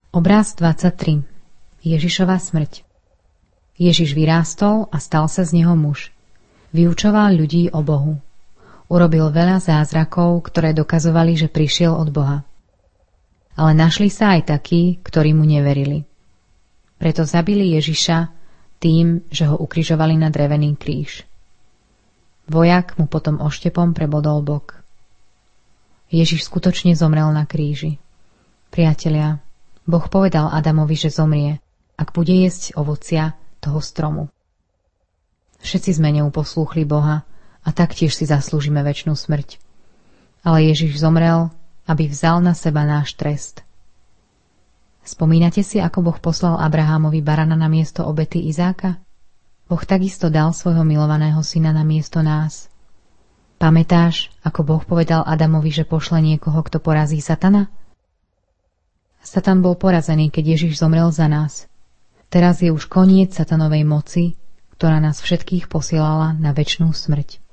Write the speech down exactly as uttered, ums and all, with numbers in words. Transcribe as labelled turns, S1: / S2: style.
S1: Obráz dvadsaťtri. Ježišova smrť. Ježiš vyrástol a stal sa z neho muž. Vyučoval ľudí o Bohu. Urobil veľa zázrakov, ktoré dokazovali, že prišiel od Boha. Ale našli sa aj takí, ktorí mu neverili. Preto zabili Ježiša tým, že ho ukrižovali na drevený kríž. Vojak mu potom oštepom prebodol bok. Ježiš skutočne zomrel na kríži. Priatelia, Boh povedal Adamovi, že zomrie, ak bude jesť ovocia toho stromu. Všetci sme neuposlúchli Boha a taktiež si zaslúžime večnú smrť. Ale Ježiš zomrel, aby vzal na seba náš trest. Spomínate si, ako Boh poslal Abrahámovi barana na miesto obety Izáka? Boh takisto dal svojho milovaného syna na miesto nás. Pamätáš, ako Boh povedal Adamovi, že pošle niekoho, kto porazí Satana? Satan bol porazený, keď Ježiš zomrel za nás. Teraz je už koniec satanovej moci, ktorá nás všetkých posielala na večnú smrť.